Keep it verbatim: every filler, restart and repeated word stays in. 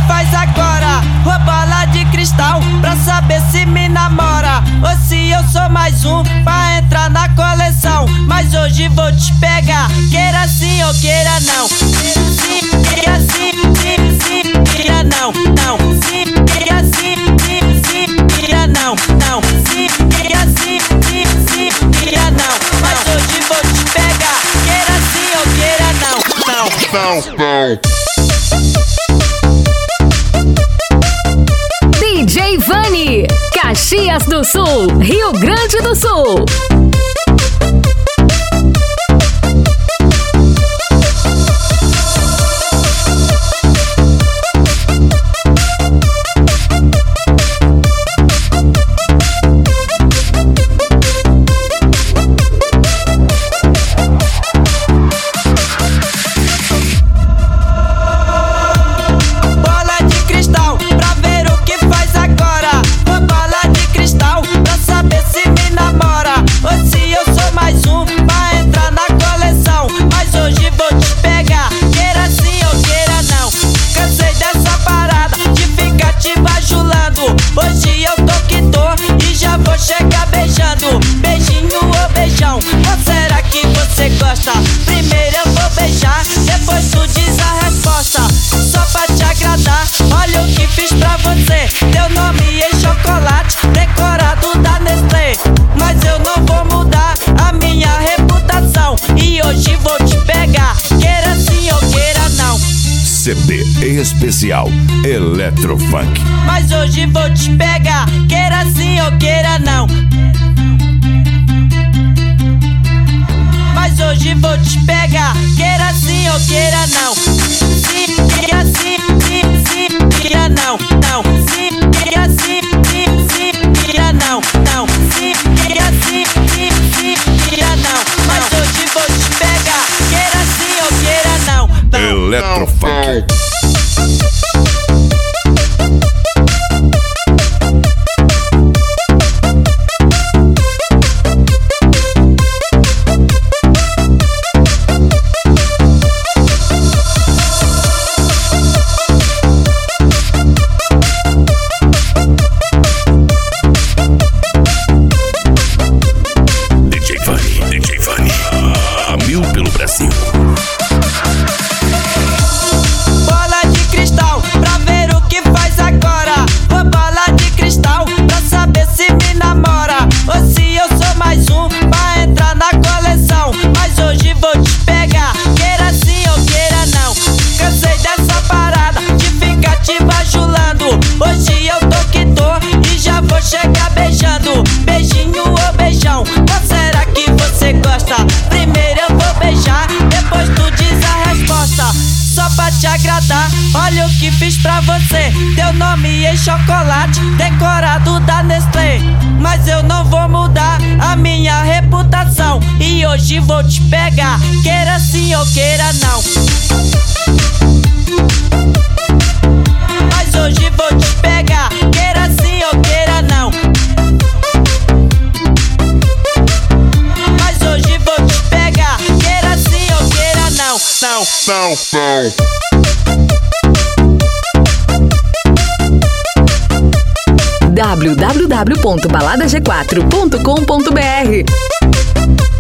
faz agora? Uma bola de cristal pra saber se me namora ou se eu sou mais um pra entrar na coleção. Mas hoje vou te pegar, queira sim ou queira não. Sim, queira sim, sim, sim, queira não, não. Sim, queira sim, sim, sim, queira não, não. Sim, queira sim, sim, sim, queira não. Mas hoje vou te pegar, queira sim ou queira não, não. Não, não. D J Vani, Caxias do Sul, Rio Grande do Sul. Hoje eu tô que tô e já vou chegar beijando. Beijinho ou beijão, ou será que você gosta? Primeiro eu vou beijar, depois tu diz a resposta. Só pra te agradar, olha o que fiz pra você. Teu nome em chocolate, decorado da Nestlé. Mas eu não vou mudar a minha reputação. E hoje vou te pegar, queira sim ou queira não. C D especial Eletrofunk. Mas hoje vou te pegar, queira sim ou queira não. Mas hoje vou te pegar, queira sim ou queira não. Sim, queira sim, sim, sim, queira não, não. Sim, queira sim, sim, sim, queira não, não. Sim, queira sim, sim, sim, queira não. Mas hoje vou te pegar, queira sim ou queira não, não. Eletrofunk. Hoje eu tô que tô e já vou chegar beijando. Beijinho ou beijão, ou será que você gosta? Primeiro eu vou beijar, depois tu diz a resposta. Só pra te agradar, olha o que fiz pra você. Teu nome em chocolate, decorado da Nestlé. Mas eu não vou mudar a minha reputação. E hoje vou te pegar, queira sim ou queira não. Mas hoje vou te pegar, queira sim ou queira não. Mas hoje vou te pegar, queira sim ou queira não. Não, não, não. w w w ponto balada g quatro ponto com ponto b r